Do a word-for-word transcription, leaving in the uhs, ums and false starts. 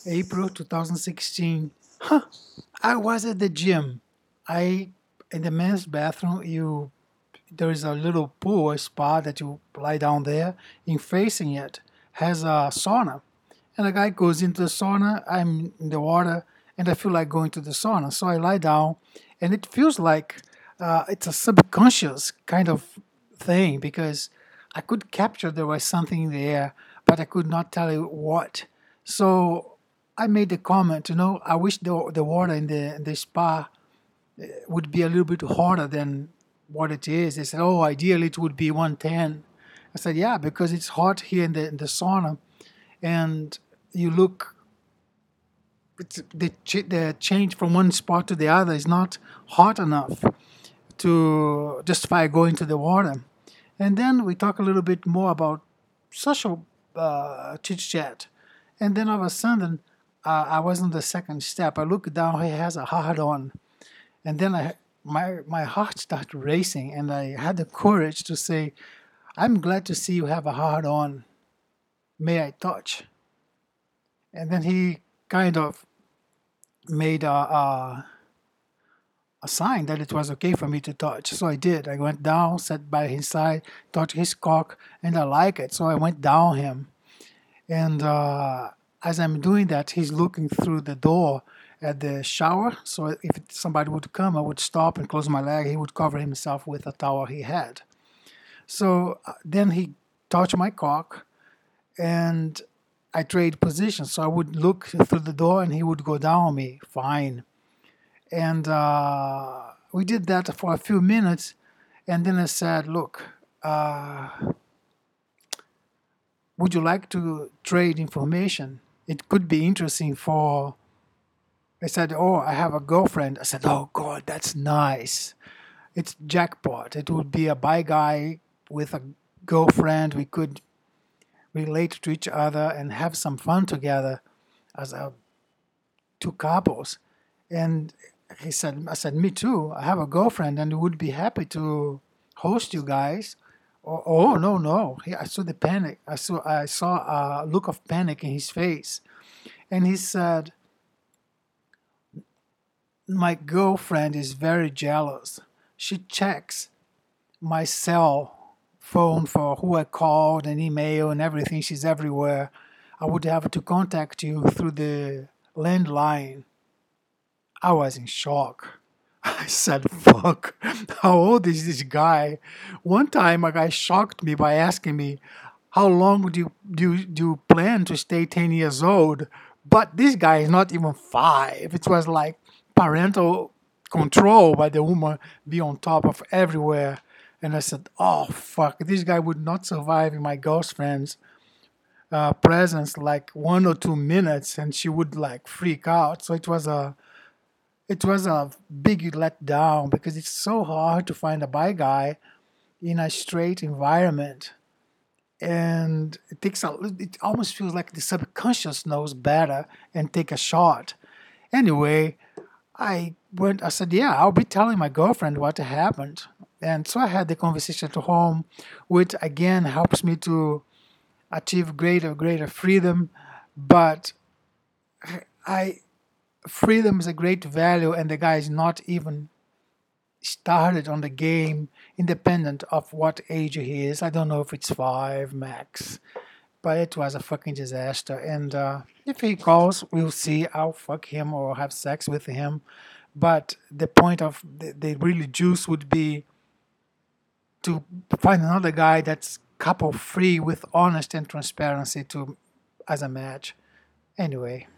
April twenty sixteen. Huh. I was at the gym. I in the men's bathroom. You there is a little pool, a spa that you lie down there. In facing it has a sauna, and a guy goes into the sauna. I'm in the water, and I feel like going to the sauna. So I lie down, and it feels like uh, it's a subconscious kind of thing because I could capture there was something in the air, but I could not tell you what. So I made the comment, you know, I wish the the water in the in the spa would be a little bit hotter than what it is. They said, oh, ideally it would be one ten. I said, yeah, because it's hot here in the in the sauna, and you look, it's, the ch- the change from one spot to the other is not hot enough to justify going to the water. And then we talk a little bit more about social uh, chit chat. And then all of a sudden, uh, I was on the second step. I look down, he has a hard on. And then I, my, my heart started racing, and I had the courage to say, I'm glad to see you have a hard on. May I touch? And then he kind of made a, a, a sign that it was okay for me to touch. So I did. I went down, sat by his side, touched his cock, and I like it. So I went down him. And uh, as I'm doing that, he's looking through the door at the shower. So if somebody would come, I would stop and close my leg. He would cover himself with a towel he had. So uh, then he touched my cock, and I trade positions. So I would look through the door, and he would go down on me. Fine. And uh, we did that for a few minutes. And then I said, look, uh, would you like to trade information? It could be interesting for. I said, oh, I have a girlfriend. I said, oh, God, that's nice. It's jackpot. It would be a bi guy with a girlfriend. We could relate to each other and have some fun together as a, two couples. And he said, I said, me too. I have a girlfriend and would be happy to host you guys. Oh, oh no, no. He, I saw the panic. I saw I saw a look of panic in his face. And he said, my girlfriend is very jealous. She checks my cell phone for who I called and email and everything. She's everywhere. I would have to contact you through the landline. I was in shock. I said, fuck, how old is this guy? One time a guy shocked me by asking me, how long do you, do, you- do you plan to stay ten years old? But this guy is not even five. It was like parental control by the woman be on top of everywhere. And I said, oh, fuck, this guy would not survive in my girlfriend's uh, presence like one or two minutes, and she would like freak out. So it was a it was a big letdown because it's so hard to find a bi guy in a straight environment, and it takes a it almost feels like the subconscious knows better and take a shot. Anyway, I went I said, yeah, I'll be telling my girlfriend what happened. And so I had the conversation at home, which again helps me to achieve greater greater freedom. But I freedom is a great value, and the guy is not even started on the game, independent of what age he is. I don't know if it's five max, but it was a fucking disaster. And uh, if he calls, we'll see. I'll fuck him or have sex with him. But the point of the, the really juice would be to find another guy that's couple free with honest and transparency to as a match. Anyway.